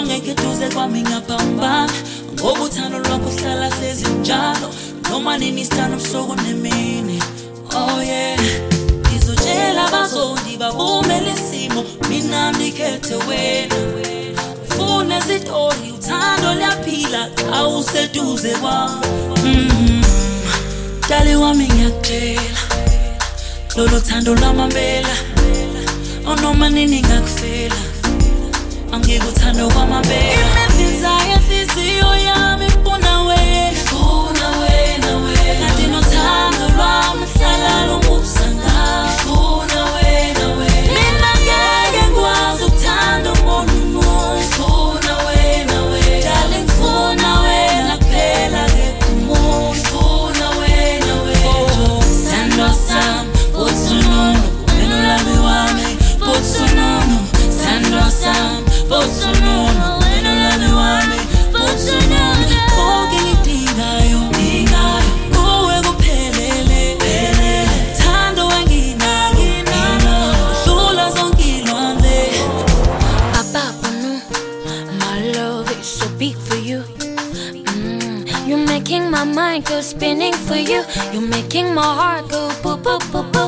ungeke duze kwami ngapambana ngoba uthando lwakho hlala hlezi njalo noma nini sithando busuku nemini. Oh yeah, ngizotshela abazondi bavumele isimo mina ngikhethe wena. Funa izitori uthando liyaphila xa useduze kwami. Dali wami ngiyakutshela lolo thando lwamambela noma nini ngakufela angikuthanda kwamambela. Imizimba yenhliziyo yami ifuna wena, ifuna wena wena. Kanti nothando lwami hlala lubusa ngawe, ifuna wena wena. Mina ngeke ngikwazi ukuthanda umuntu, ifuna wena wena. Darling ngifuna wena kuphela akekho umuntu, ifuna wena wena. Sithando sami uthununu wena ulami wami uthununu. Sithando sami uthununu wena ulami wami uthununu. Konke ngidingayo kuwe kuphelele. Thando enginalo udlula zonke ilwandle. Ababonu, my love is so big for you. You're making my mind go spinning for you. You're making my heart go boop boop boop boop.